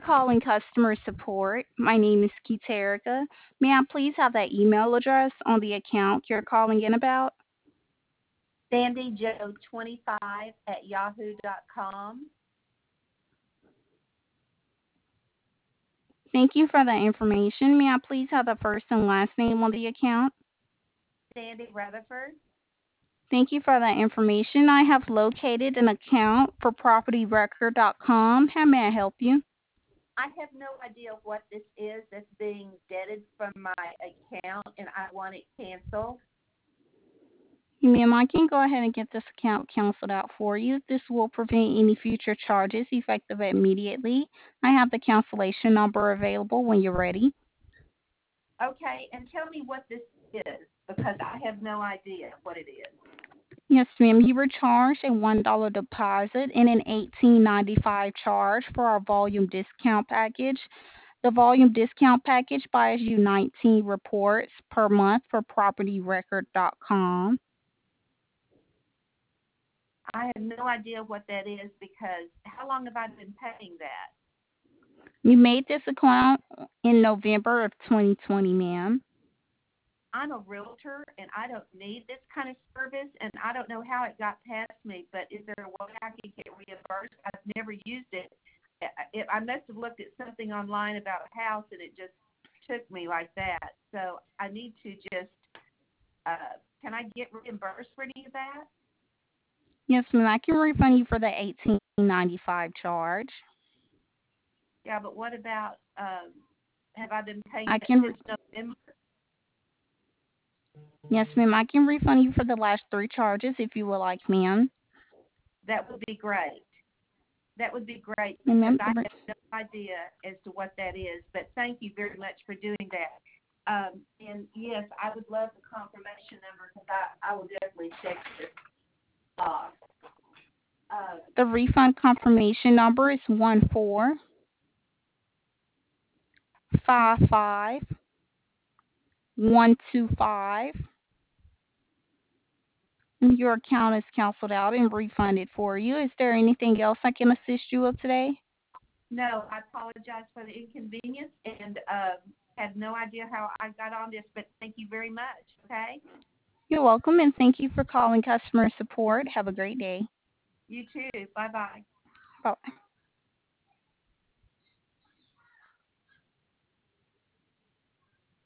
calling customer support. My name is Keterica. May I please have that email address on the account you're calling in about? SandyJoe25 at yahoo.com. Thank you for that information. May I please have the first and last name on the account? Sandy Rutherford. Thank you for that information. I have located an account for propertyrecord.com. How may I help you? I have no idea what this is that's being debited from my account, and I want it canceled. Ma'am, I can go ahead and get this account canceled out for you. This will prevent any future charges effective immediately. I have the cancellation number available when you're ready. Okay, and tell me what this is, because I have no idea what it is. Yes, ma'am. You were charged a $1 deposit and an $18.95 charge for our volume discount package. The volume discount package buys you 19 reports per month for propertyrecord.com. I have no idea what that is, because how long have I been paying that? You made this account in November of 2020, ma'am. I'm a realtor, and I don't need this kind of service, and I don't know how it got past me, but is there a way I can get reimbursed? I've never used it. I must have looked at something online about a house, and it just took me like that. So I need to just, can I get reimbursed for any of that? Yes, ma'am. I can refund you for the $18.95 charge. Yeah, but what about, have I been paying I it can, since November? yes, ma'am. I can refund you for the last 3 charges if you would like, ma'am. That would be great. That would be great, And because ma'am, I have no idea as to what that is. But thank you very much for doing that. And yes, I would love the confirmation number, because I will definitely check this off. the refund confirmation number is 1455125. Your account is canceled out and refunded for you. Is there anything else I can assist you with today? No, I apologize for the inconvenience, and had no idea how I got on this, but thank you very much, okay? You're welcome, and thank you for calling customer support. Have a great day. You too. Bye-bye. Bye.